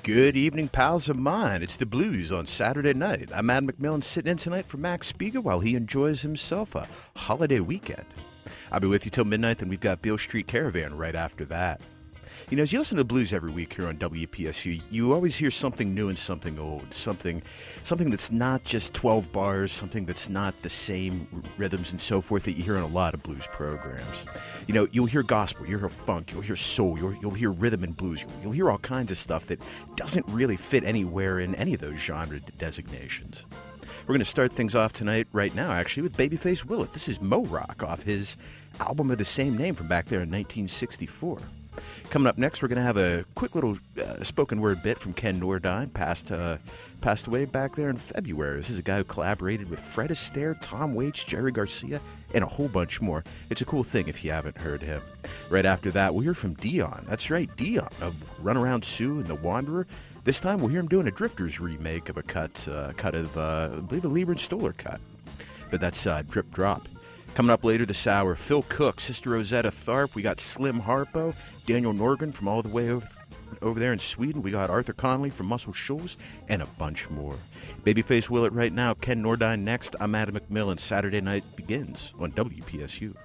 Good evening, pals of mine. It's the Blues on Saturday night. I'm Adam McMillan sitting in tonight for Max Spiegel while he enjoys himself a holiday weekend. I'll be with you till midnight, and we've got Beale Street Caravan right after that. You know, as you listen to the Blues every week here on WPSU, you always hear something new and something old, something that's not just 12 bars, something that's not the same rhythms and so forth that you hear on a lot of blues programs. You know, you'll hear gospel, you'll hear funk, you'll hear soul, you'll hear rhythm and blues, you'll hear all kinds of stuff that doesn't really fit anywhere in any of those genre designations. We're going to start things off tonight, right now, actually, with Babyface Willet. This is Mo Rock off his album of the same name from back there in 1964. Coming up next, we're going to have a quick little spoken word bit from Ken Nordine, passed away back there in February. This is a guy who collaborated with Fred Astaire, Tom Waits, Jerry Garcia, and a whole bunch more. It's a cool thing if you haven't heard him. Right after that, we'll hear from Dion. That's right, Dion of Runaround Sue and The Wanderer. This time, we'll hear him doing a Drifters remake of a cut of, I believe, a Lieber and Stoller cut. But that's Drip Drop. Coming up later this hour, Phil Cook, Sister Rosetta Tharpe. We got Slim Harpo, Daniel Norgren from all the way over there in Sweden. We got Arthur Conley from Muscle Shoals, and a bunch more. Babyface Willet right now, Ken Nordine next. I'm Adam McMillan. Saturday night begins on WPSU.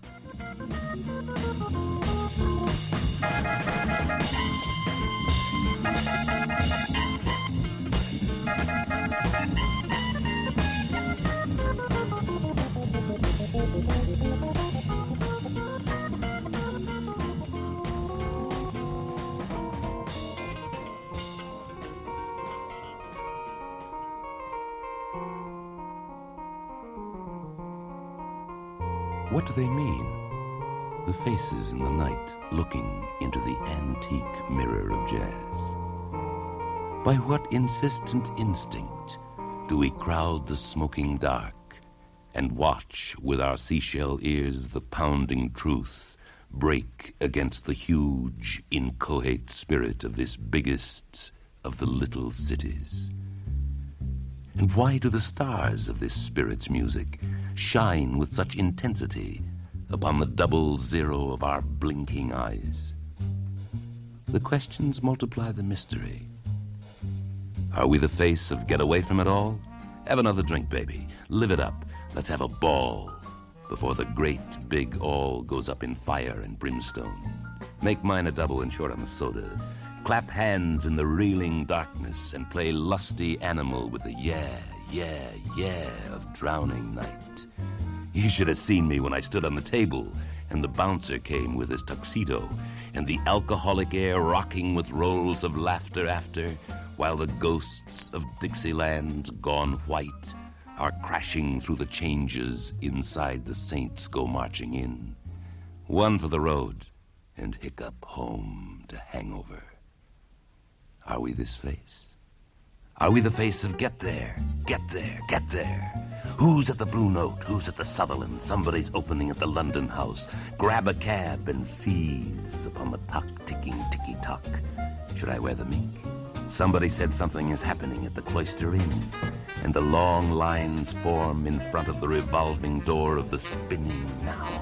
What do they mean? The faces in the night looking into the antique mirror of jazz. By what insistent instinct do we crowd the smoking dark and watch with our seashell ears the pounding truth break against the huge, inchoate spirit of this biggest of the little cities? And why do the stars of this spirit's music shine with such intensity upon the double zero of our blinking eyes? The questions multiply the mystery. Are we the face of get away from it all? Have another drink, baby. Live it up. Let's have a ball before the great big all goes up in fire and brimstone. Make mine a double and short on the soda. Clap hands in the reeling darkness and play lusty animal with the yeah, yeah, yeah of drowning night. You should have seen me when I stood on the table and the bouncer came with his tuxedo and the alcoholic air rocking with rolls of laughter after, while the ghosts of Dixieland gone white are crashing through the changes inside the saints go marching in. One for the road and hiccup home to hangover. Are we this face? Are we the face of get there, get there, get there? Who's at the Blue Note? Who's at the Sutherland? Somebody's opening at the London House. Grab a cab and seize upon the ticking ticky-tock. Should I wear the mink? Somebody said something is happening at the Cloister Inn, and the long lines form in front of the revolving door of the spinning now.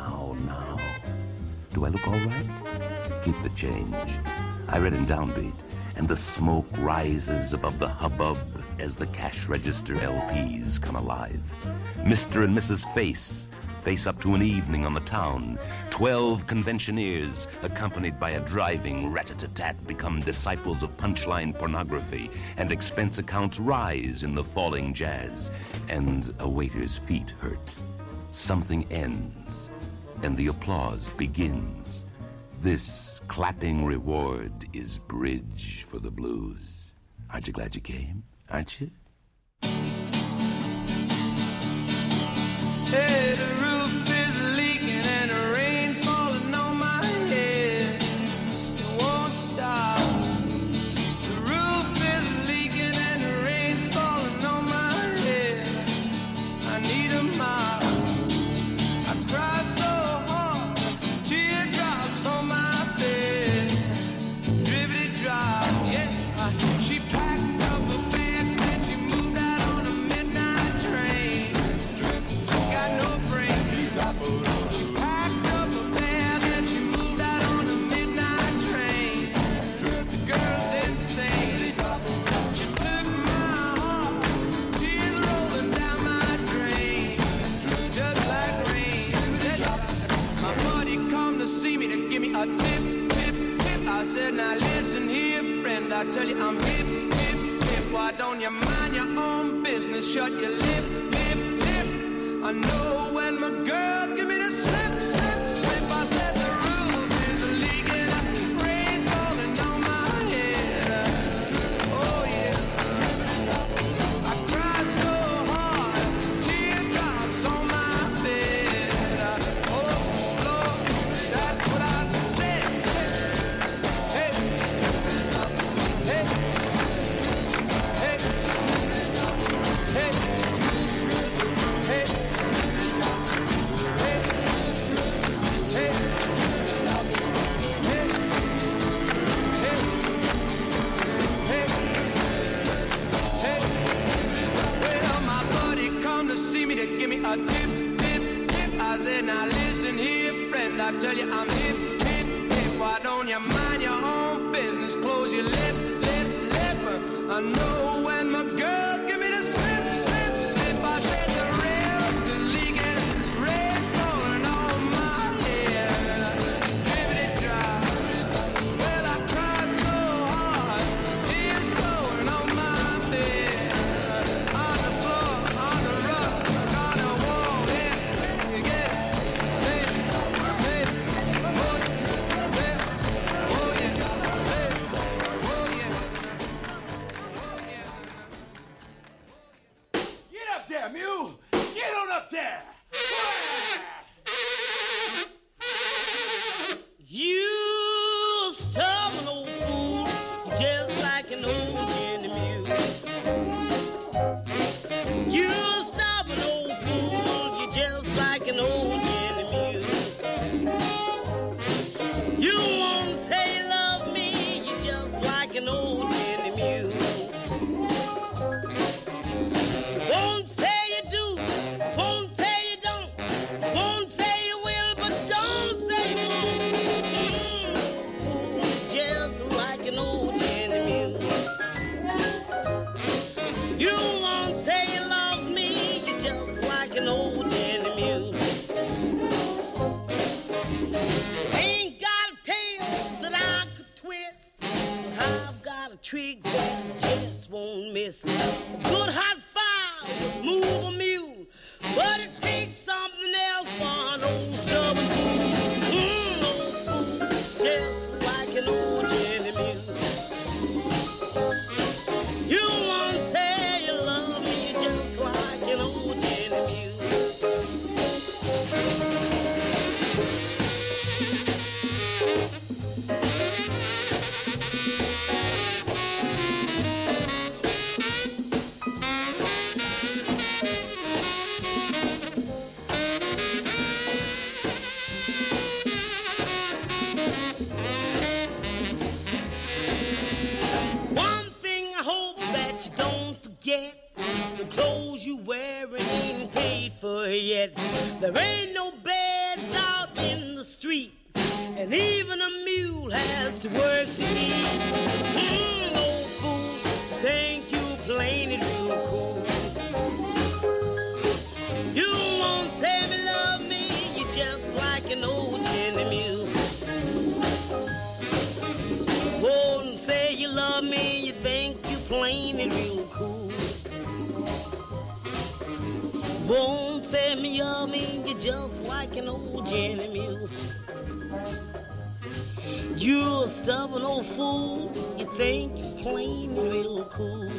Do I look all right? Keep the change. I read in Downbeat, and the smoke rises above the hubbub as the cash register LPs come alive. Mr. and Mrs. face up to an evening on the town. 12 conventioneers, accompanied by a driving rat-a-tat-tat, become disciples of punchline pornography, and expense accounts rise in the falling jazz, and a waiter's feet hurt. Something ends, and the applause begins. This clapping reward is bridge for the blues. Aren't you glad you came? Aren't you? Hey, the roof is leaking and the rain's falling on my head. It won't stop. The roof is leaking and the rain's falling on my head. I need a mop. I cry so hard, teardrops on my bed. Dribbity drop, yeah. She packed up her bags and she said, now listen here, friend, I tell you I'm hip, hip, hip. Why don't you mind your own business? Shut your lip, lip, lip. I know when my girl give me the slip, slip, slip. I said the roof is leaking, rain's falling on my head. Oh yeah. I cry so hard, teardrops on my bed. Oh Lord, that's what I said. Hey, hey, hey, hey, hey, hey, hey. Well, my buddy come to see me to give me a tip, tip, tip. I said, now listen here, friend, I tell you I'm hip, hip, hip. Why don't you mind your own business? Close your lip, lip, lip. I know when my girl give me the slip, slip, slip. I said the rail is leaking, rain's falling on my head. Give it dry. Well, I cry so hard, tears flowing on my bed. On the floor, on the rug, on the wall, yeah. You get it? Say it, say it. Oh, yeah. Oh, yeah. Say it. Oh, yeah. Get up there, mule! Get on up there! You stubborn old fool, you're just like an old gin mule. You stubborn old fool, you're just like an old gin mule. You won't say you love me, you're just like an old gin mule. Won't say you do, won't say you don't, won't say you will, but don't say you won't. Fool, just like an old gin mule. You won't say you love me, you're just like an old gin mule. Ain't got a tail that I could twist, but I've got a trick that just won't miss. A good hot fire would move a mule, but it takes something else for an old stubborn fool. Old fool, just like an old gin mule. You won't say you love me, just like an old gin mule. One thing I hope that you don't forget, the clothes you wearing ain't paid for yet. There ain't no beds out in the street, and even a mule has to work to eat. Old fool, think you playing it real cool. You won't say me love me, you're just like an old gin mule. Won't say you love me, you think you playing it real cool. Won't say me love me, you're just like an old gin mule. You're a stubborn old fool, you think you playing it real cool.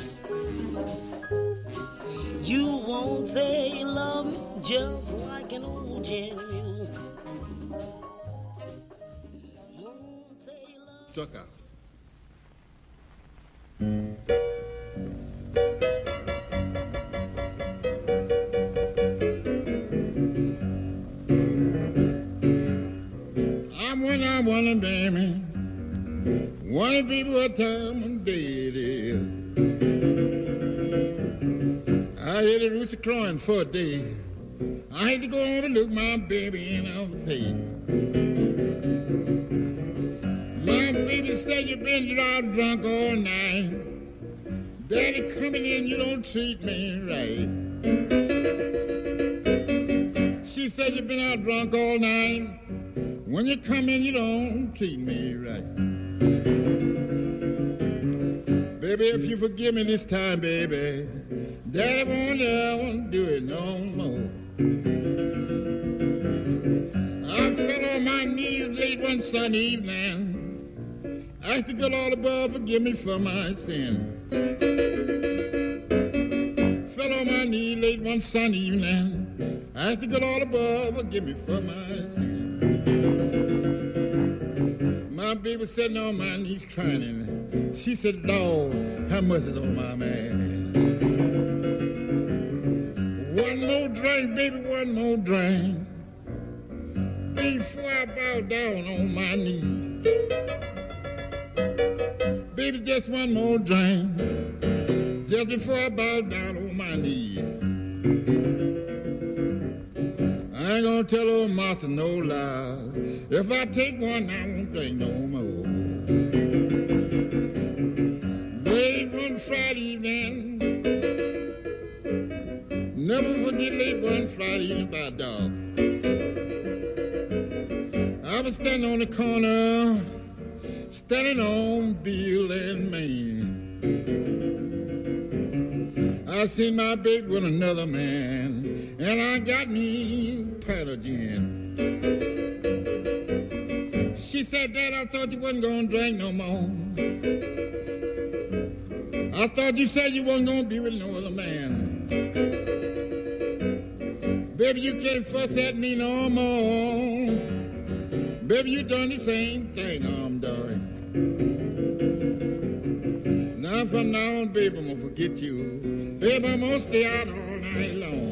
You won't say you love me, just like an old gin mule. Won't say you love me. Struck out. I'm one, baby. One of people what time of day it is. I hear the rooster crowing for a day. I hate to go over and look my baby in her face. My baby said you've been drunk all night. Daddy coming in, you don't treat me right. She said you've been out drunk all night. When you come in, you don't treat me right. Baby, if you forgive me this time, baby, Daddy won't ever do it no more. I fell on my knees late one Sunday evening. I asked the good Lord above, forgive me for my sin. Fell on my knees late one Sunday evening. I asked the good Lord above, forgive me for my sin. My baby sitting on my knees crying. She said, Lord, how much is on my man? One more drink, baby, one more drink. Before I bow down on my knees. Baby, just one more drink. Just before I bow down on my knees. I ain't gonna tell old master no lie. If I take one, I won't drink no more. Late one Friday evening. Never forget late one Friday evening by dark. I was standing on the corner, standing on Bill and Main. I seen my baby with another man, and I got me a pint of gin. She said, Dad, I thought you wasn't gonna drink no more. I thought you said you wasn't gonna be with no other man. Baby, you can't fuss at me no more. Baby, you done the same thing I'm doing. Now from now on, baby, I'm gonna forget you. Baby, I'm gonna stay out all night long.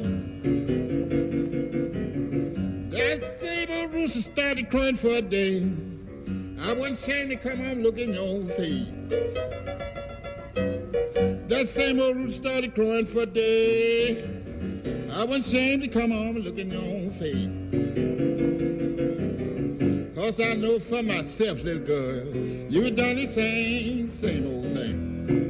That same old rooster started crying for a day. I wasn't ashamed to come home look in your face. That same old rooster started crying for a day. I wasn't ashamed to come home and look in your face. 'Cause I know for myself, little girl, you done the same old thing.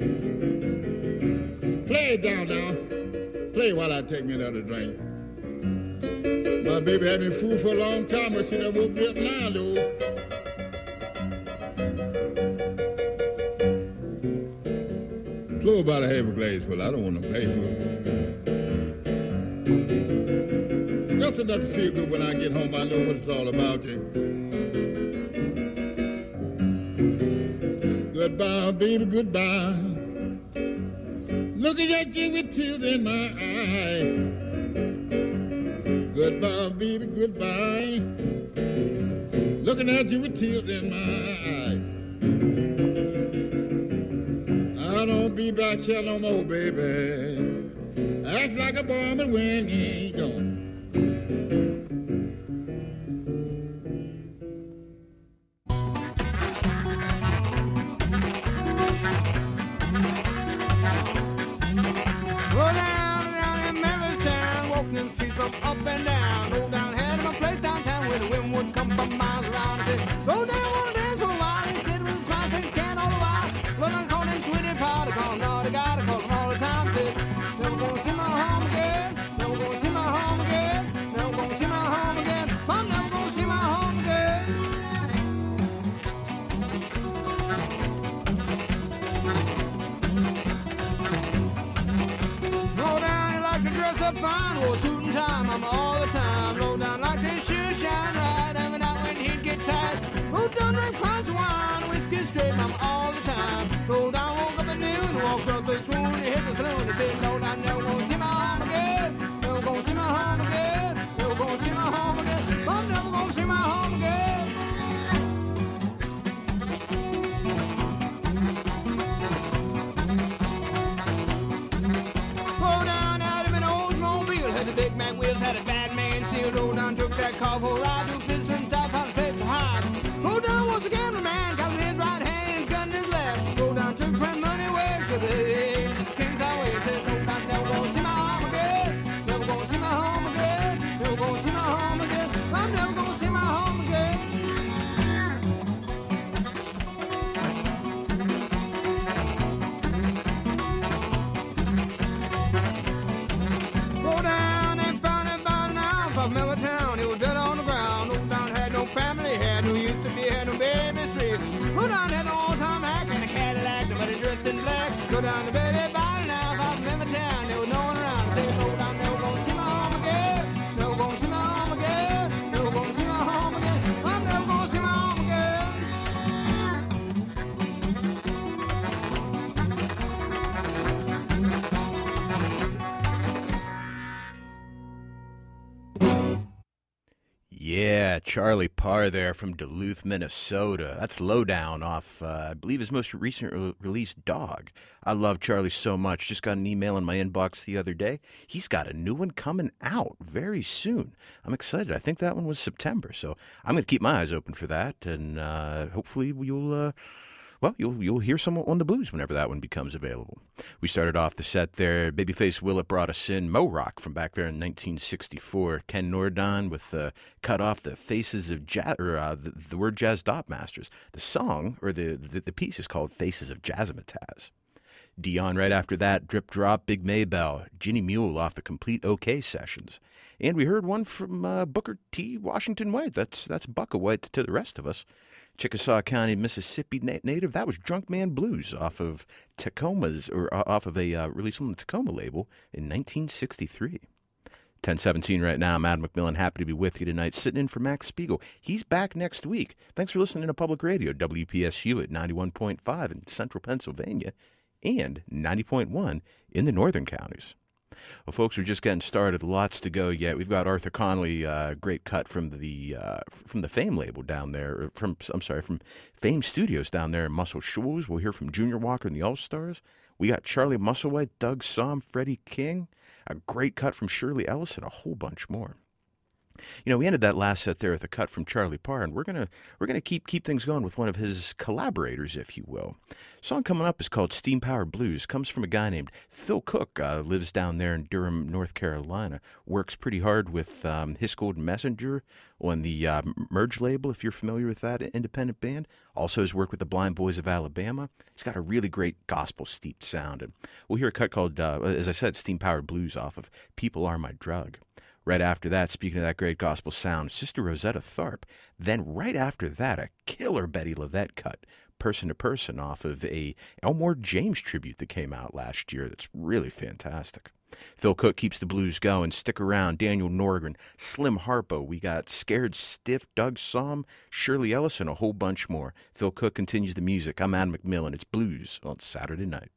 Play it down now. Play while I take me another drink. My baby had been fooled for a long time, but she done woke me up now, though. Blow about a half a glass full. I don't want no glass full. Just enough to feel good when I get home. I know what it's all about. Goodbye, baby, goodbye. Looking at you with tears in my eye. Goodbye, baby, goodbye. Looking at you with tears in my eye. I don't be back here no more, baby. Act like a boy, but when he ain't gone. Up and down, go down, had my place downtown where the wind would come from miles around. I said, go down, wanna dance for a while. He said with a smile, shake his can all the while. Well, I called him sweetie pie, I called him all the guy, I called him all the time. Said, never gonna see my home again, never gonna see my home again, never gonna see my home again. I'm never gonna see my home again. Go down, he likes to dress up fine, wore a suit and tie. I'm all the time, low down like his shoes shine right. Every night when he'd get tired, go down, drink pints of wine, whiskey straight, I'm all the time. Go down, woke up at noon, walked up the swoon, he hit the saloon, he said, no, I never gonna see my home again, never gonna see my home again, never gonna see my home again, I'm never gonna see my home again. Go down out of an Oldsmobile, had the big man wheels, had a bad man seal. Go down, took that car for a ride to Pistons, South Carolina, played the high. Go down, was a gambling man, cause in his right hand, his gun in his left. Go down, took friend money away to the King's Highway. Said, no, I'm never gonna see my home again, never gonna see my home again, never gonna see my home again, I'm never gonna see my home again. Go down and found him by now from Town. He was dead on the ground. Yeah, Charlie Parr there from Duluth, Minnesota. That's Lowdown off, I believe, his most recent release, Dog. I love Charlie so much. Just got an email in my inbox the other day. He's got a new one coming out very soon. I'm excited. I think that one was September, so I'm going to keep my eyes open for that, and hopefully you'll hear some on the blues whenever that one becomes available. We started off the set there. Babyface Willet brought us in Mo Rock from back there in 1964. Ken Nordon with cut off the Faces of Jazz, or the word Jazz Dot Masters. The song or the piece is called Faces of Jazzmatazz. Dion right after that, Drip Drop, Big Maybell, Ginny Mule off the Complete OK sessions. And we heard one from Booker T. Washington White. That's Bucka White to the rest of us. Chickasaw County, Mississippi native. That was Drunk Man Blues off of Tacoma's, or off of a release on the Tacoma label in 1963. 10:17 right now. I'm Adam McMillan, happy to be with you tonight, sitting in for Max Spiegel. He's back next week. Thanks for listening to Public Radio, WPSU at 91.5 in central Pennsylvania and 90.1 in the northern counties. Well, folks, we're just getting started. Lots to go yet. We've got Arthur Conley, great cut from the Fame label down there, from Fame Studios down there in Muscle Shoals. We'll hear from Junior Walker and the All-Stars. We got Charlie Musselwhite, Doug Somm, Freddie King, a great cut from Shirley Ellis, and a whole bunch more. You know, we ended that last set there with a cut from Charlie Parr, and we're gonna keep things going with one of his collaborators, if you will. Song coming up is called Steam Powered Blues. Comes from a guy named Phil Cook. Lives down there in Durham, North Carolina. Works pretty hard with His Golden Messenger on the Merge label, if you're familiar with that independent band. Also has worked with the Blind Boys of Alabama. He's got a really great gospel-steeped sound. And we'll hear a cut called, as I said, Steam Powered Blues off of People Are My Drug. Right after that, speaking of that great gospel sound, Sister Rosetta Tharpe. Then right after that, a killer Betty LaVette cut, Person to Person, off of a Elmore James tribute that came out last year that's really fantastic. Phil Cook keeps the blues going. Stick around. Daniel Norgren, Slim Harpo. We got Scared Stiff, Doug Somm, Shirley Ellis, and a whole bunch more. Phil Cook continues the music. I'm Adam McMillan. It's Blues on Saturday night.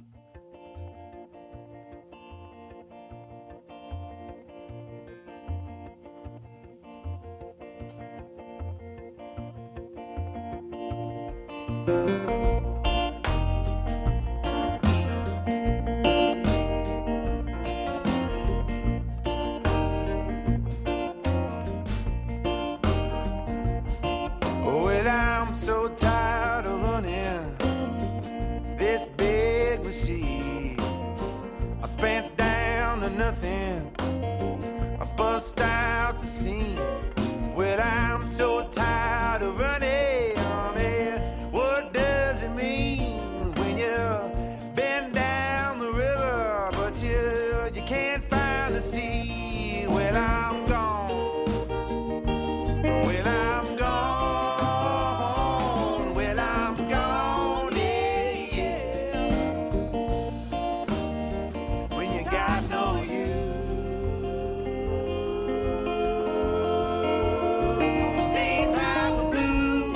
Well, I'm so tired of running this big machine. I spent down to nothing. I bust out the seam. Well, I'm so tired of running. What does it mean when you've been down the river, but you can't find the sea? Well, I'm gone. Well, I'm gone. Well, I'm gone. Yeah, yeah. When you got no use. Steam Power Blues.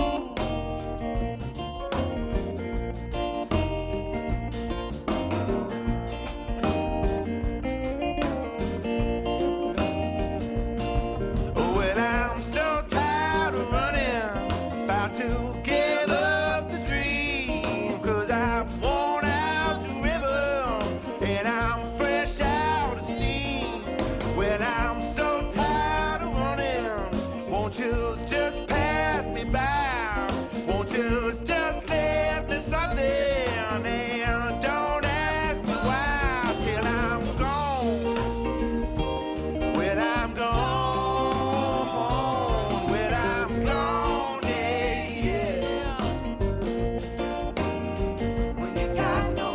Well, I'm so tired of running, about to give up the dream, 'cause I've worn out the river and I'm fresh out of steam. Well, I'm so tired of running, won't you just pass me by? Won't you just let me something, and don't ask me why till I'm gone. Well, I'm gone. Well, I'm gone, yeah, yeah. When you got no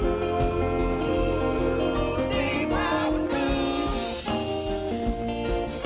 use. Steam Power Blues.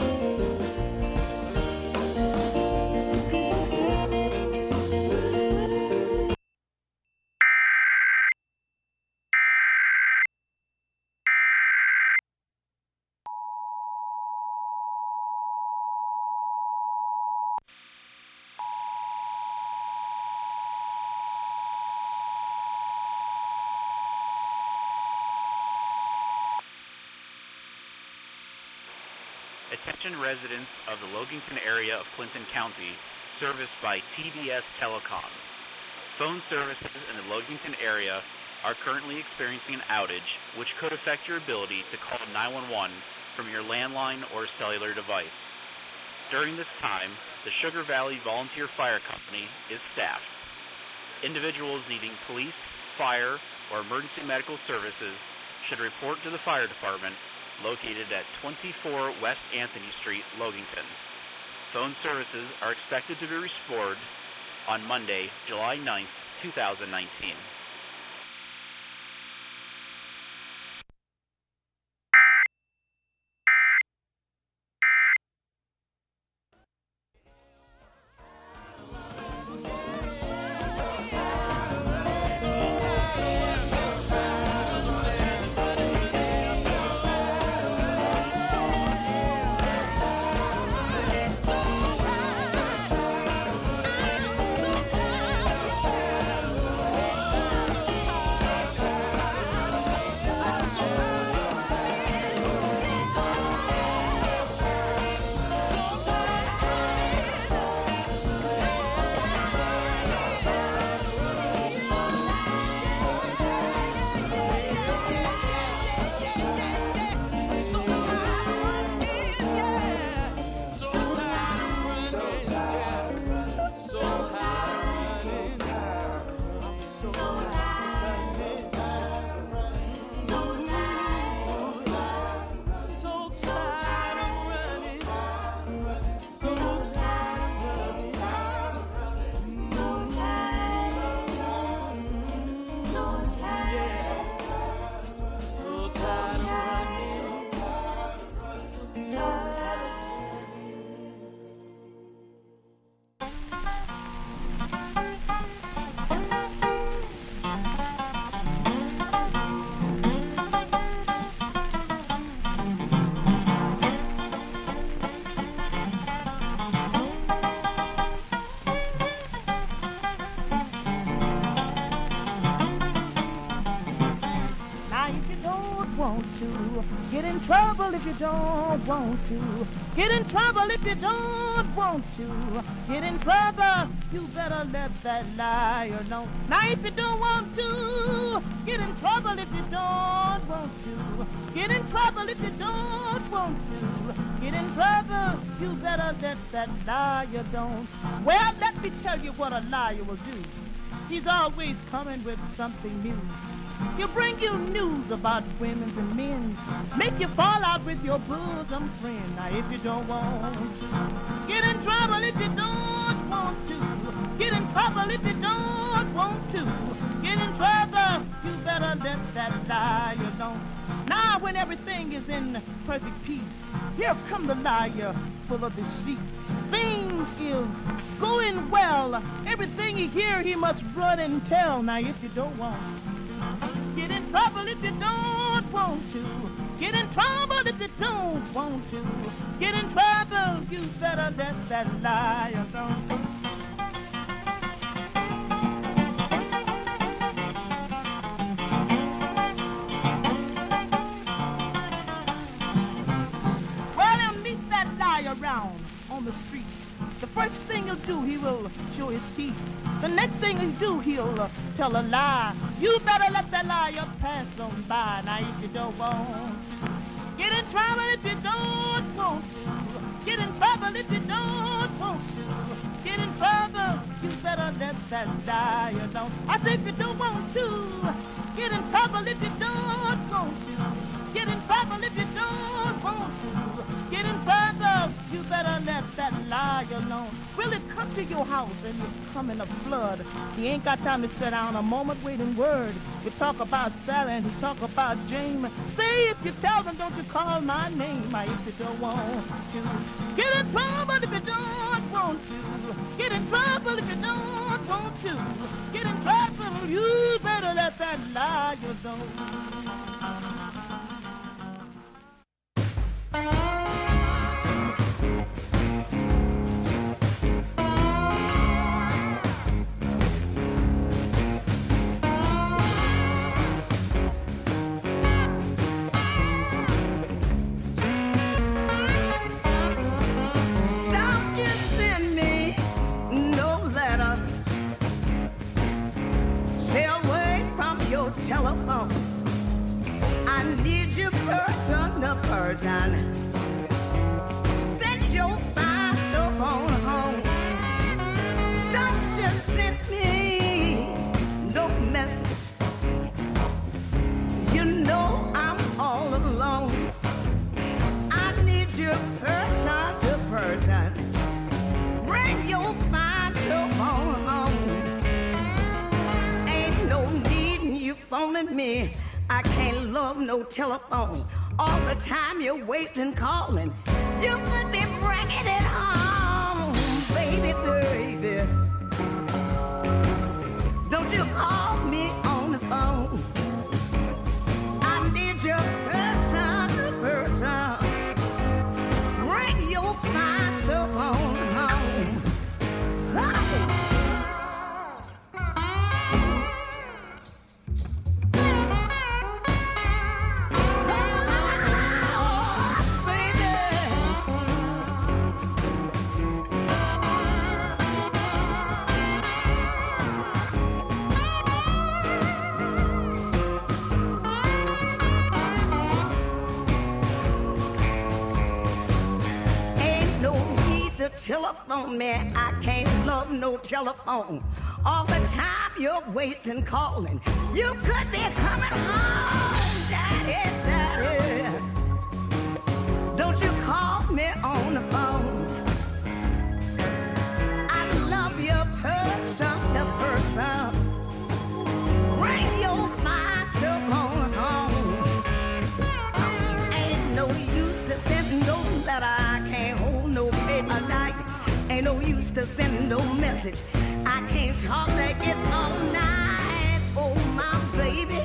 Attention residents of the Loganton area of Clinton County, serviced by TDS Telecom. Phone services in the Loganton area are currently experiencing an outage, which could affect your ability to call 911 from your landline or cellular device. During this time, the Sugar Valley Volunteer Fire Company is staffed. Individuals needing police, fire, or emergency medical services should report to the fire department located at 24 West Anthony Street, Loganton. Phone services are expected to be restored on Monday, July 9th, 2019. Get in trouble if you don't want to. Get in trouble if you don't want to. Get in trouble, you better let that liar know. Now if you don't want to, get in trouble if you don't want to. Get in trouble if you don't want to. Get in trouble, you better let that liar don't. Well, let me tell you what a liar will do. He's always coming with something new. He'll bring you news about women and men, make you fall out with your bosom friend. Now if you don't want to, get in trouble if you don't want to. Get in trouble if you don't want to. Get in trouble, you better let that liar know. Now when everything is in perfect peace, here come the liar full of deceit. Things is going well. Everything you hear, he must run and tell. Now if you don't want to, get in trouble if you don't want to. Get in trouble if you don't want to. Get in trouble, you better let that liar know. Well, he'll meet that liar around on the street. The first thing he'll do, he will show his teeth. The next thing he'll do, he'll tell a lie. You better let that liar pass on by. Now if you don't want to, get in trouble if you don't want to. Get in trouble if you don't want to. Get in trouble, you better let that liar know. I say if you don't want to, get in trouble if you don't want to. Get in trouble if you don't want to. Get in trouble, you better let that liar know. Will it come to your house and it's coming a flood? He ain't got time to sit down a moment waiting word. You talk about Sally and you talk about James. Say if you tell them, don't you call my name. I if you don't want to. Get in trouble if you don't want to. Get in trouble if you don't want to. Get in trouble, you better let that liar know. the person. Send your fine self on home. Don't you send me no message. You know I'm all alone. I need you person to person. Bring your fine self on home. Ain't no need in you phoning me. I can't love no telephone. All the time you're wasting calling. You could be bringing it home, baby, baby. Don't you call me on the phone. I need your person to person. Bring your fine self on home. Telephone me, I can't love no telephone. All the time you're wasting calling. You could be coming home, daddy, daddy. Don't you call me on the phone. I love your person to person. Bring your fine self on home. Ain't no use to send no letter. I can't hold no paper tight. Ain't no use to send no message. I can't talk to it all night. Oh, my baby.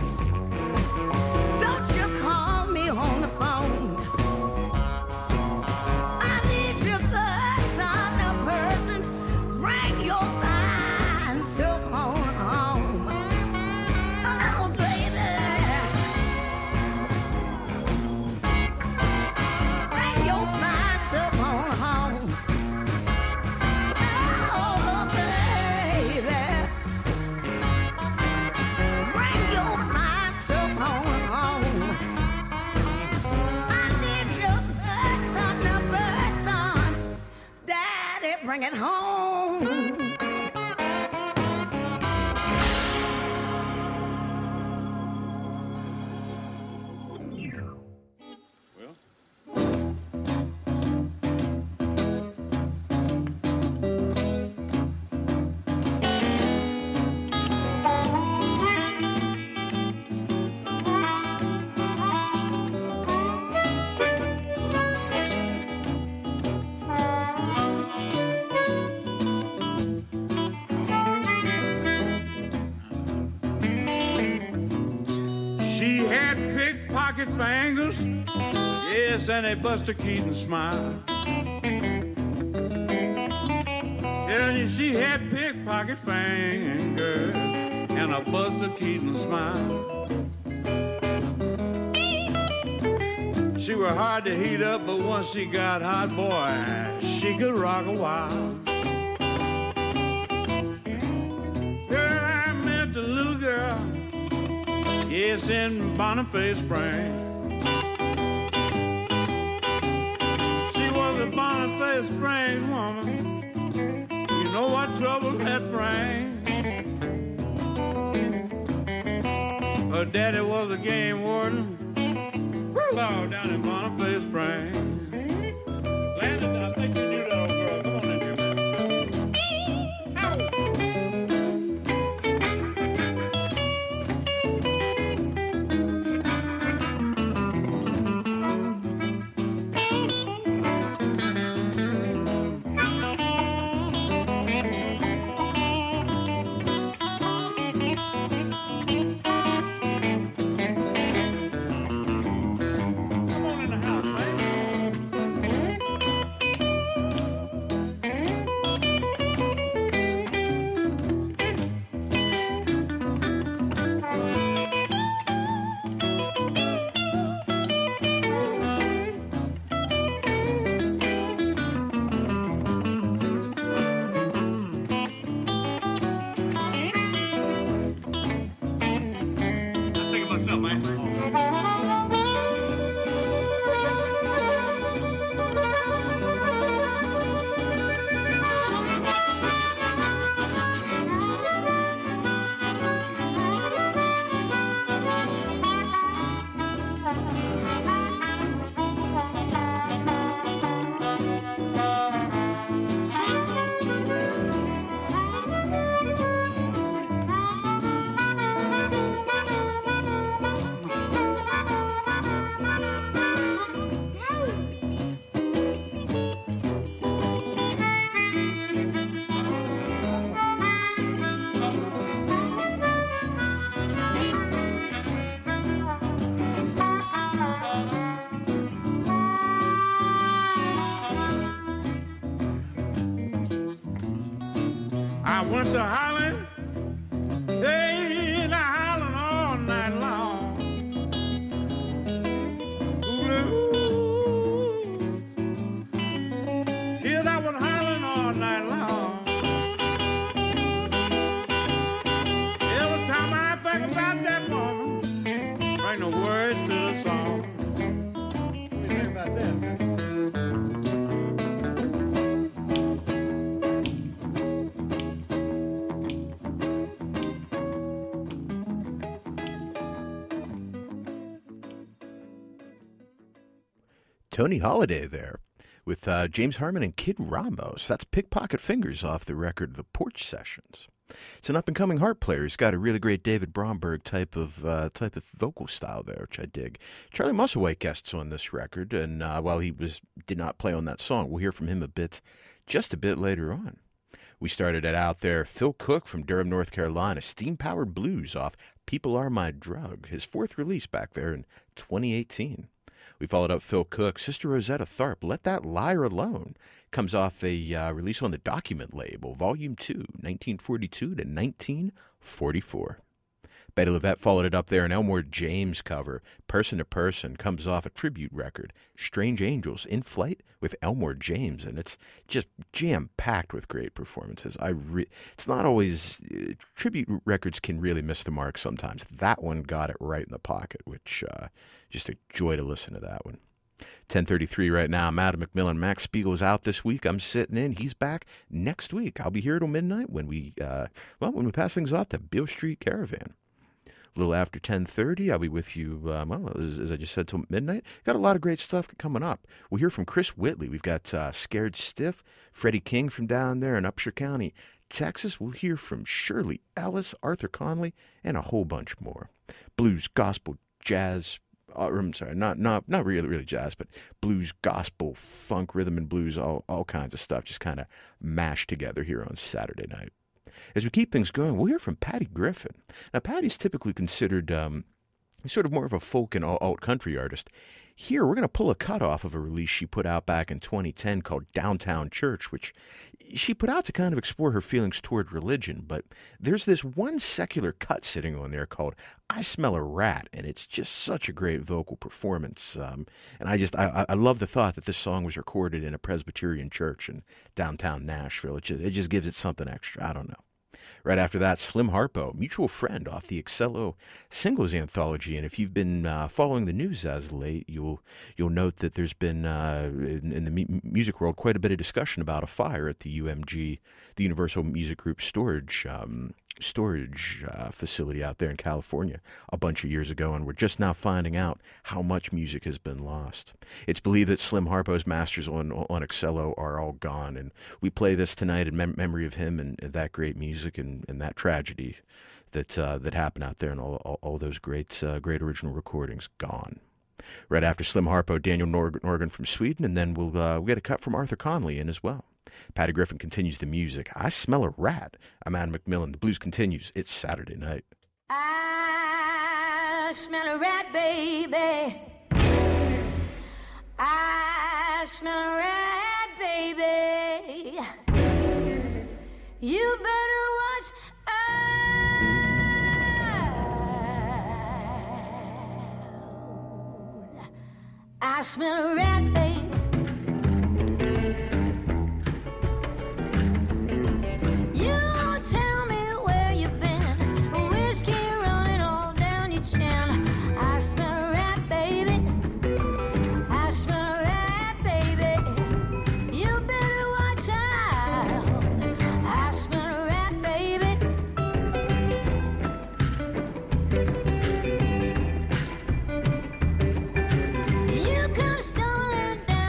Don't you call me on the phone. I need you person to person. Bring your fine self on home. Oh, baby. Bring your fine self on home. Bring it home. Pickpocket fingers, yes, and a Buster Keaton smile. Tell you she had pickpocket fingers and a Buster Keaton smile. She were hard to heat up, but once she got hot, boy, she could rock a while. Girl, I met the little girl, yes, in Boniface Spring. She was a Boniface Springs woman. You know what trouble that brings. Her daddy was a game warden. Lord, down in Boniface Springs. Landon, I think you do that, old girl. Come on in here. went to Holland. Hey, the Holland all night long. Ooh, yeah, that was Holland all night long. Every time I think about that woman, ain't no words to the song. What do you think about that, man? Tony Holiday there with James Harmon and Kid Ramos. That's Pickpocket Fingers off the record The Porch Sessions. It's an up-and-coming harp player. He's got a really great David Bromberg type of vocal style there, which I dig. Charlie Musselwhite guests on this record, and while he did not play on that song, we'll hear from him just a bit later on. We started it out there. Phil Cook from Durham, North Carolina, Steam-Powered Blues off People Are My Drug, his fourth release back there in 2018. We followed up Phil Cook, Sister Rosetta Tharpe, Let That Liar Alone, comes off a release on the Document label, Volume 2, 1942 to 1944. Betty Levette followed it up there, an Elmore James cover, Person to Person, comes off a tribute record, Strange Angels, In Flight with Elmore James, and it's just jam-packed with great performances. It's not always, tribute records can really miss the mark sometimes. That one got it right in the pocket, which, just a joy to listen to that one. 10:33 right now. I'm Adam McMillan. Max Spiegel's out this week. I'm sitting in. He's back next week. I'll be here till midnight when we pass things off to Beale Street Caravan. A little after 10:30, I'll be with you, as I just said, till midnight. Got a lot of great stuff coming up. We'll hear from Chris Whitley. We've got Scared Stiff, Freddie King from down there in Upshur County, Texas. We'll hear from Shirley Ellis, Arthur Conley, and a whole bunch more. Blues, gospel, jazz. I'm sorry, not really jazz, but blues, gospel, funk, rhythm and blues, all kinds of stuff, just kind of mashed together here on Saturday night. As we keep things going, we'll hear from Patty Griffin. Now, Patty's typically considered sort of more of a folk and alt country artist. Here, we're going to pull a cut off of a release she put out back in 2010 called Downtown Church, which she put out to kind of explore her feelings toward religion. But there's this one secular cut sitting on there called I Smell a Rat, and it's just such a great vocal performance. And I love the thought that this song was recorded in a Presbyterian church in downtown Nashville. It just gives it something extra. I don't know. Right after that, Slim Harpo, Mutual Friend off the Excello Singles Anthology. And if you've been following the news as late, you'll note that there's been, in the music world, quite a bit of discussion about a fire at the UMG, the Universal Music Group storage facility out there in California a bunch of years ago, and we're just now finding out how much music has been lost. It's believed that Slim Harpo's masters on Excello are all gone, and we play this tonight in memory of him and that great music and that tragedy that happened out there, and all those great original recordings gone. Right after Slim Harpo, Daniel Norgren from Sweden, and then we'll get a cut from Arthur Conley in as well. Patty Griffin continues the music. I Smell a Rat. I'm Adam McMillan. The blues continues. It's Saturday night. I smell a rat, baby. I smell a rat, baby. You better watch out. I smell a rat, baby. Down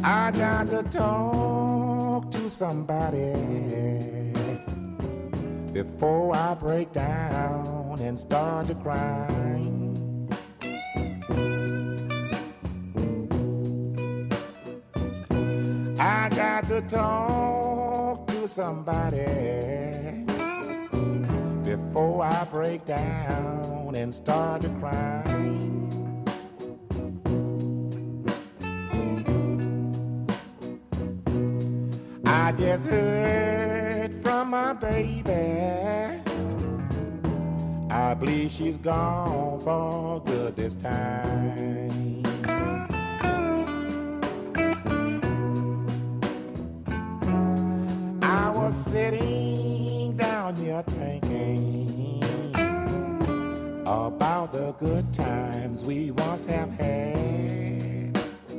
I got to talk to somebody before I break down and start to cry. I got to talk to somebody before I break down and start to cry. I just heard from my baby. I believe she's gone for good this time. I was sitting down here thinking about the good times we once have had.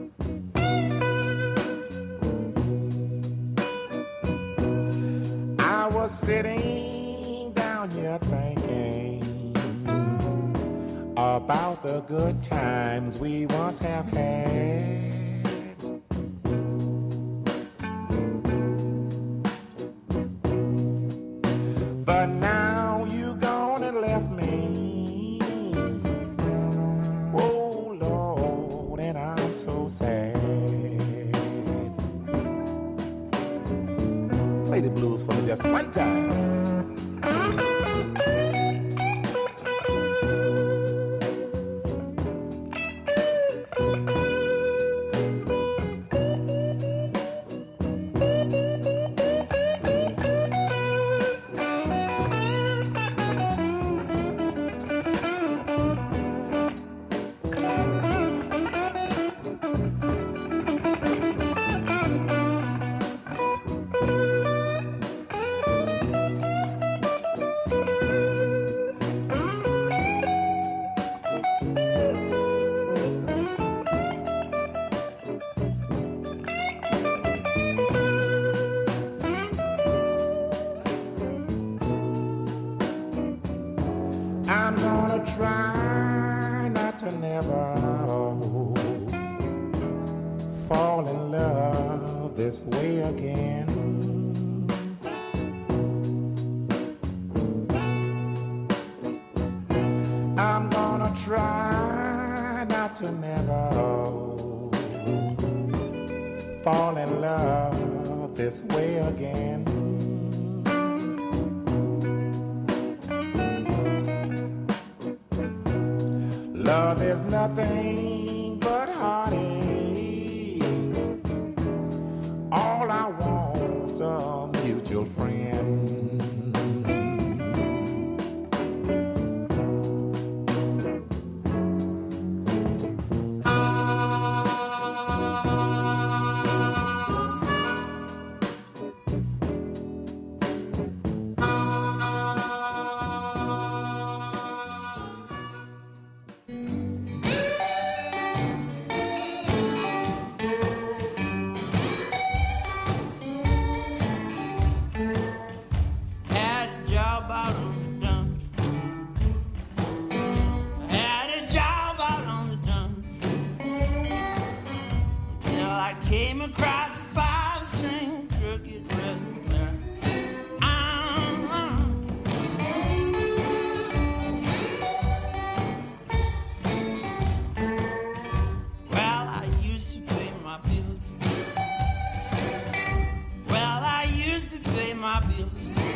I was sitting down here thinking about the good times we once have had. But now you gone and left me. Oh Lord, and I'm so sad. Play the blues for me just one time. I'm gonna try not to never fall in love this way again. I'm gonna try not to never fall in love this way again. Love is nothing but heartaches. All I want's a mutual friend. Had a job out on the dump. Had a job out on the dump. Till I came across a 5-string crooked regular. Well, I used to pay my bills. Well, I used to pay my bills.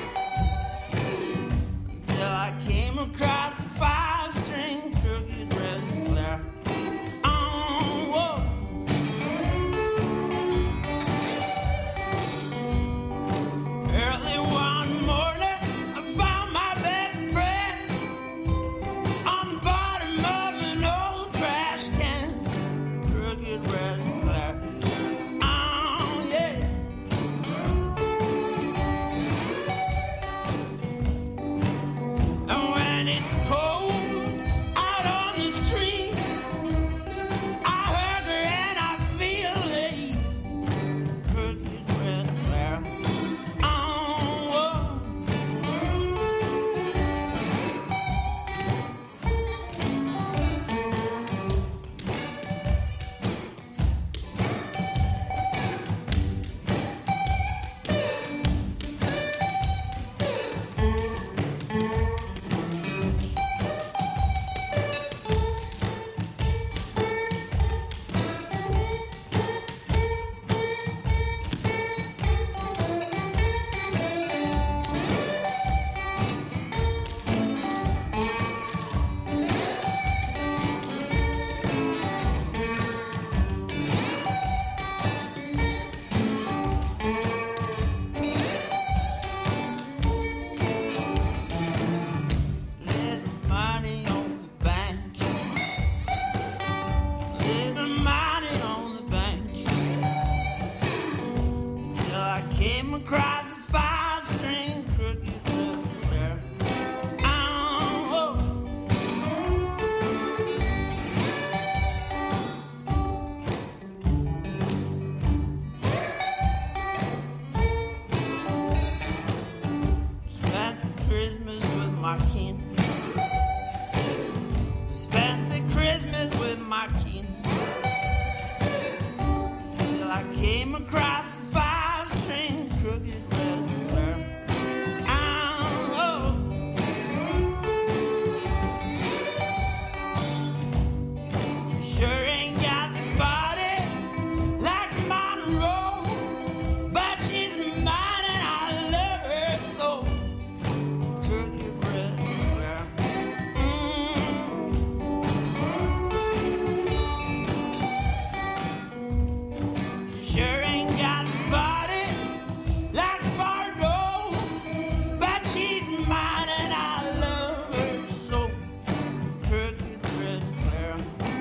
Till I came across a 5-string crooked regular. Whoa. came across a five-string crooked player. Oh, spent the Christmas with my kin. Spent the Christmas with my kin. Till I came across a five-string crooked red player. Oh, sure ain't got the body like Monroe, but she's mine and I love her so. Crooked red player. Sure ain't got the body like Bardot, but she's mine and I love her so. Crooked red player.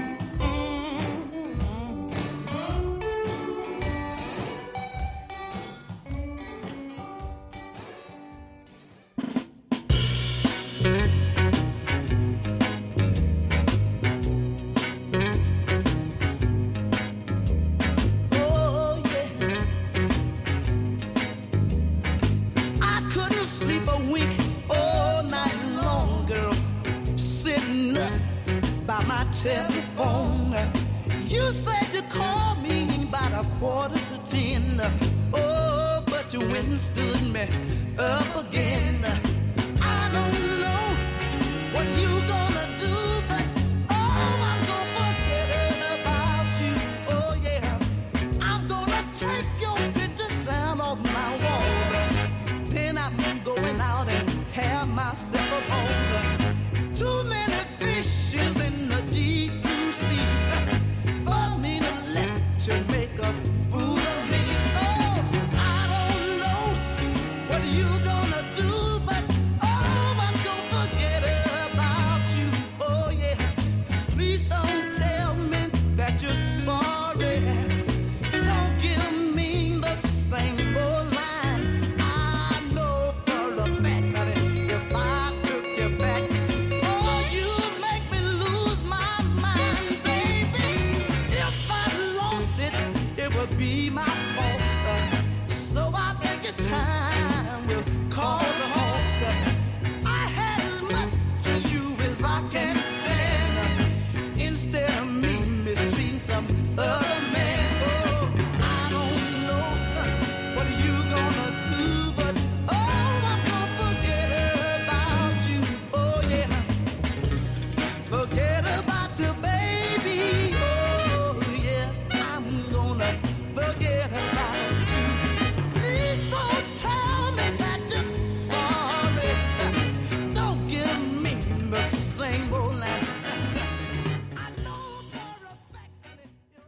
Oh yeah, I couldn't sleep a wink all night long, girl, sitting up by my telephone. You said you called me about 9:45. Oh, but you went and stood me up again. I don't know what you gonna do, but oh, I'm gonna forget about you. Oh yeah, I'm gonna take your picture down off my wall. Then I'm going out and have myself a bone. Too many fishes in the deep blue sea for me to let you make a fool of me. Oh, I don't know what you gonna do, but oh, I'm gonna forget about you. Oh yeah, please don't tell me that you're sorry. Don't give me the same old line. I know for a fact that if I took you back, oh, you make me lose my mind, baby. If I lost it, it would be my fault. So I think it's time we'll call the halt. I had as much as you as I can stand. Instead of me mistreating some other man. Oh, I don't know what you gonna do, but oh, I'm gonna forget about you. Oh yeah, forget about you, baby. Oh yeah, I'm gonna forget about you. Please don't tell me that you're sorry. Don't give me the same old line. I know for a fact that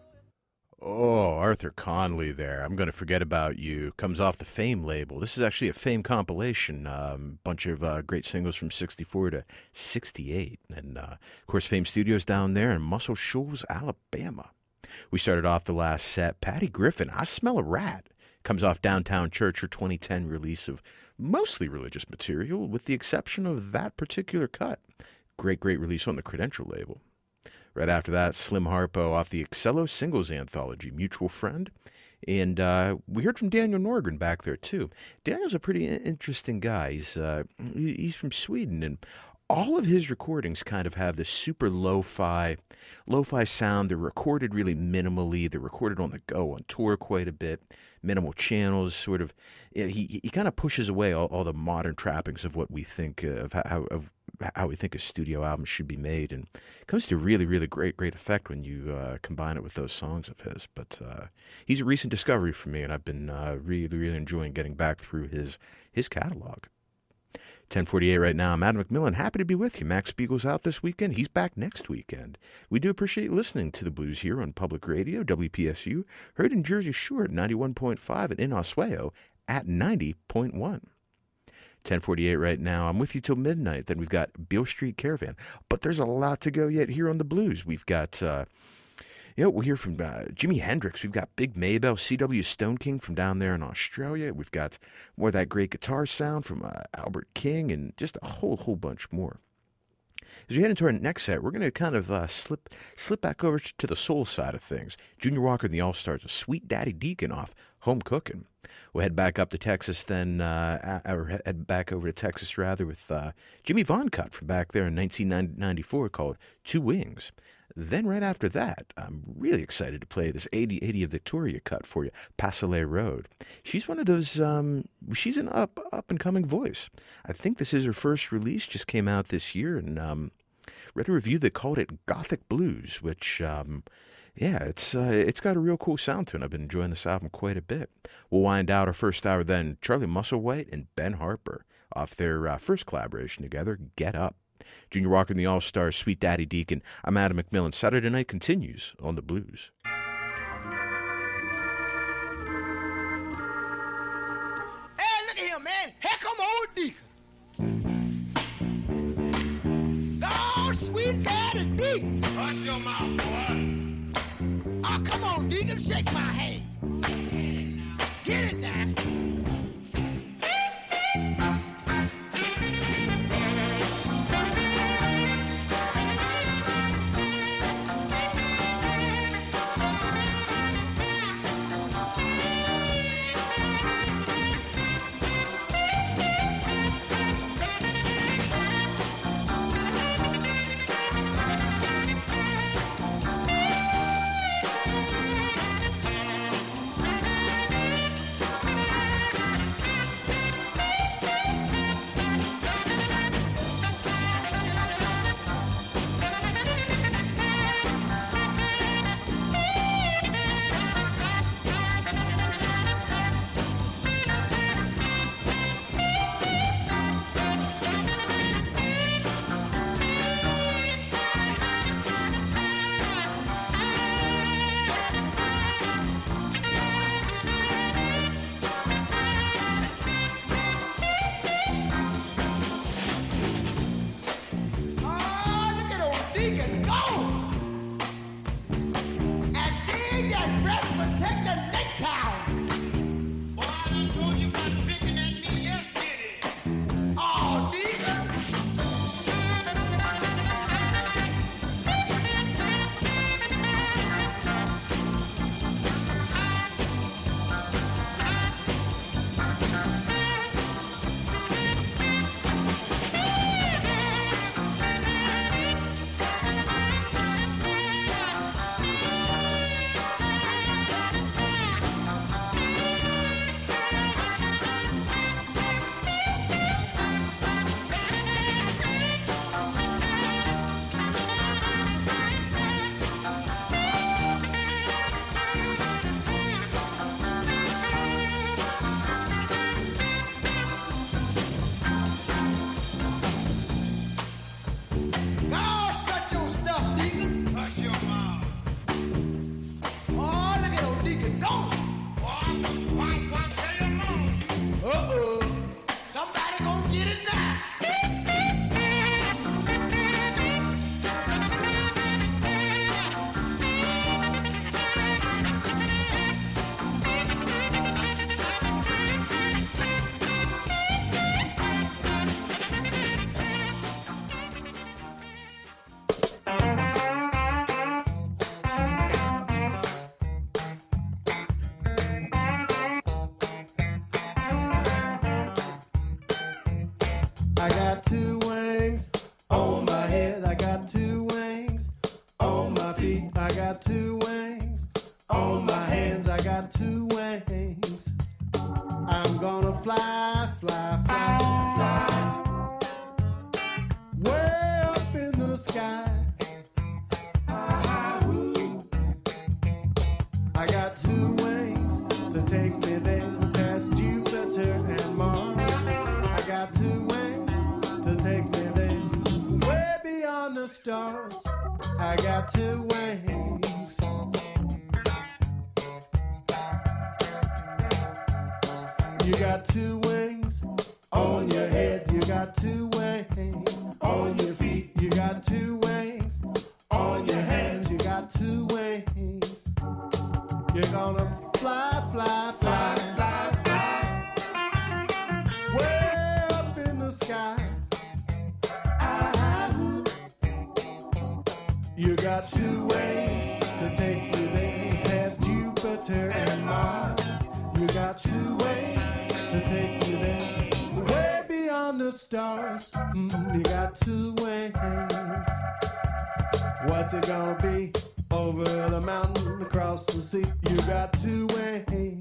Oh, Arthur Conley there. I'm going to forget about you. Comes off the Fame label. This is actually a Fame compilation. Bunch of great singles from 64 to 68. And, of course, Fame Studios down there in Muscle Shoals, Alabama. We started off the last set. Patty Griffin, I Smell a Rat. Comes off Downtown Church, her 2010 release of mostly religious material, with the exception of that particular cut. Great release on the Credential label. Right after that, Slim Harpo off the Excello Singles Anthology, Mutual Friend. And we heard from Daniel Norgren back there, too. Daniel's a pretty interesting guy. He's from Sweden, and all of his recordings kind of have this super lo-fi sound. They're recorded really minimally. They're recorded on the go, on tour quite a bit. Minimal channels, sort of. He kind of pushes away all the modern trappings of what we think of how we think a studio album should be made, and it comes to really great effect when you combine it with those songs of his. But he's a recent discovery for me, and I've been really enjoying getting back through his catalog. 10:48 right now. I'm Adam McMillan. Happy to be with you. Max Spiegel's out this weekend. He's back next weekend. We do appreciate listening to the blues here on Public Radio, WPSU, heard in Jersey Shore at 91.5 and in Oswego at 90.1. 10:48 right now. I'm with you till midnight. Then we've got Beale Street Caravan. But there's a lot to go yet here on the blues. We've got Yeah, we'll hear from Jimi Hendrix. We've got Big Maybelle, C.W. Stone King from down there in Australia. We've got more of that great guitar sound from Albert King, and just a whole bunch more. As we head into our next set, we're going to kind of slip back over to the soul side of things. Junior Walker and the All-Stars, a Sweet Daddy Deacon off Home Cookin'. We'll head back up to Texas then, or head back over to Texas rather, with Jimmy Vaughn cut from back there in 1994 called Two Wings. Then right after that, I'm really excited to play this 80 of Victoria cut for you, Passelet Road. She's one of those, she's an up-and-coming voice. I think this is her first release, just came out this year, and read a review that called it Gothic Blues, which, it's got a real cool sound to it. I've been enjoying this album quite a bit. We'll wind out our first hour then, Charlie Musselwhite and Ben Harper off their first collaboration together, Get Up. Junior Walker and the All-Stars, Sweet Daddy Deacon. I'm Adam McMillan. Saturday Night continues on the Blues. Hey, look at him, man. Here come old Deacon. Oh, Sweet Daddy Deacon. Hush your mouth, boy. Oh, come on, Deacon. Shake my hand. Get it now. I got two wings on my head. I got two wings on my feet. I got two wings on my hands. I got two wings. I'm gonna fly, fly, fly, fly way up in the sky. I got two wings to take me there past Jupiter and Mars. I got two wings to take me there way beyond the stars. I got two wings. You got two wings on your head. You got two wings on your feet. You got two wings on your hands. You got two wings. fly, fly, fly, fly, fly, way up in the sky. You got two ways to take you there, past Jupiter and Mars. You got two ways to take you there, way beyond the stars. You got two ways. What's it gonna be? Over the mountain, across the sea. You got two ways.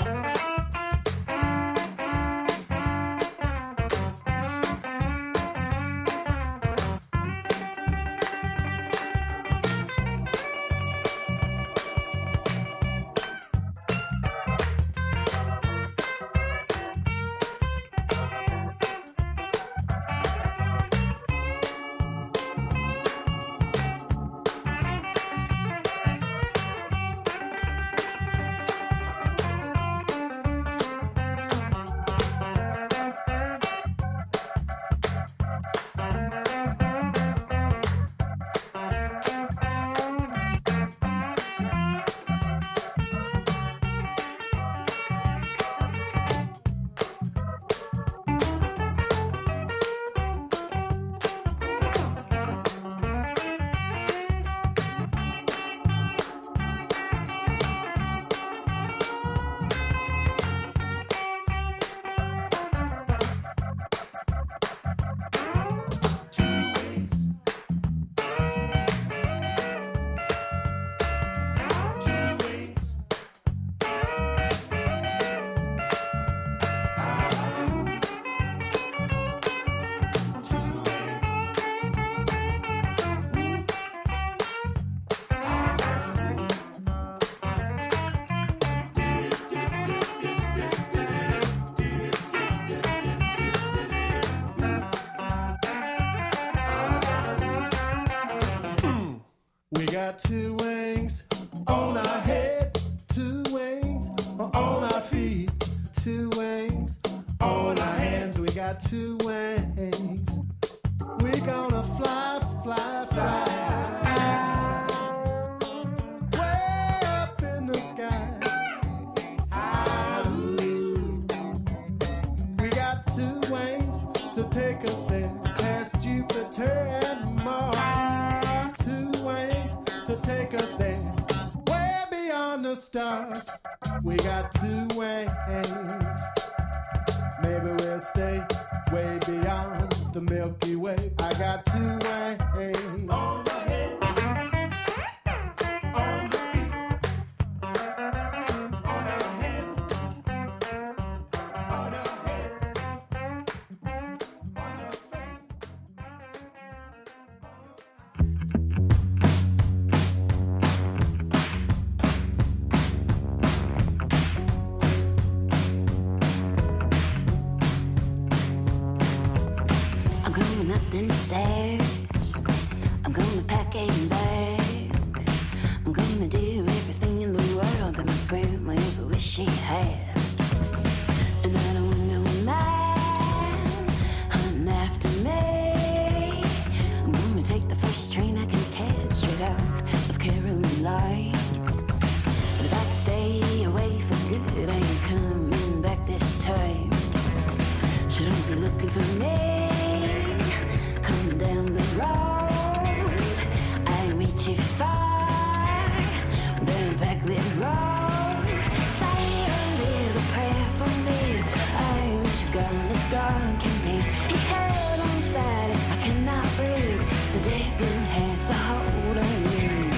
We got two wings on our head, two wings on our feet, two wings on our hands. We got two wings. We gonna fly, fly, fly, way up in the sky. We got two wings to take us there, past Jupiter and Mars. To take us there, way beyond the stars. We got two ways. Maybe we'll stay way beyond the Milky Way. I got two ways. On the head, on the feet, on our hands, on our head, on your face. I'm going up them stairs. I'm gonna pack a bag. I'm gonna do everything in the world that my grandma ever wished she had. And I don't know man hunting after me. I'm gonna take the first train I can catch straight out of Caroline Light. But if I can stay away for good, I ain't coming back this time. So don't be looking for me coming down the road. I ain't reach too far down backlit road. Say a little prayer for me. I wish God is God can be. He held on tight, I cannot breathe. The devil has a hold on me.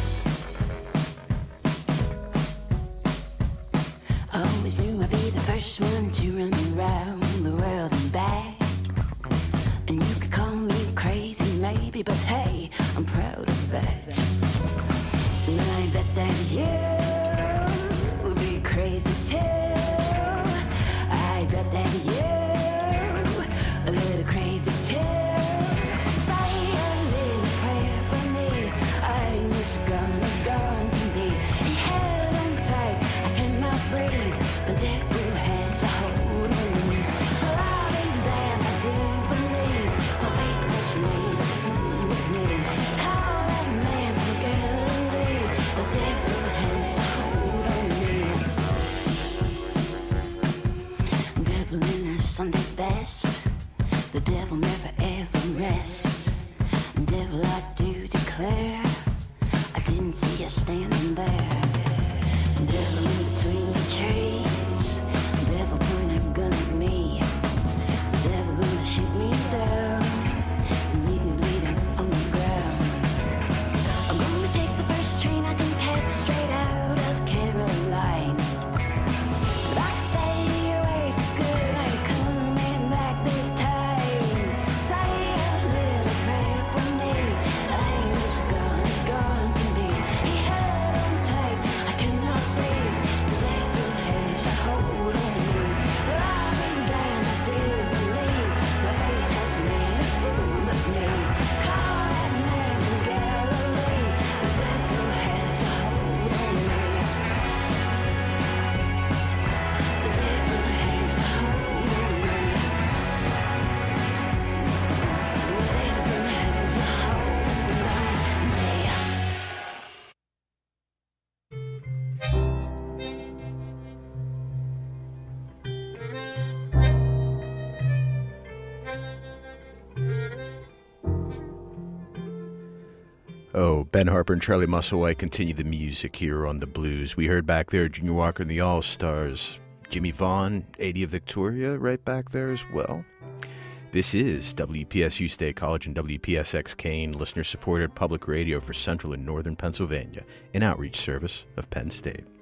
I always knew I'd be the first one to run around the world and back. And you could call me crazy maybe, but hey, I'm proud of that. And I bet that you would be crazy too. I bet that you a little crazy too. Say a little prayer for me. I wish God is gone to me. He held on tight, I cannot breathe. The devil has a hold on me. Well, I'll be damned, I do believe. My faith has made a fool of me. Call that man from Galilee. The devil has The devil never ever rests. Devil, I do declare, I didn't see you standing there. Devil in between the trees. Devil pointing a gun at me. Devil gonna shoot me down and leave me bleeding on the ground. I'm gonna take the first train I can catch straight out of Caroline. But I can stay away for good, I ain't coming back this time. Say a little prayer for me. I ain't as gone can be. He held on tight, I cannot breathe. The devil has a hold on me. Well, I've been damned, I do believe. My faith has made a fool of me. Call that man from Galilee. The devil has a hold on me. The devil has a hold on me. The devil has a hold on me. Oh, Ben Harper and Charlie Musselwhite continue the music here on the blues. We heard back there Junior Walker and the All-Stars. Jimmy Vaughn, 80 of Victoria, right back there as well. This is WPSU State College and WPSX Kane, listener-supported public radio for Central and Northern Pennsylvania, an outreach service of Penn State.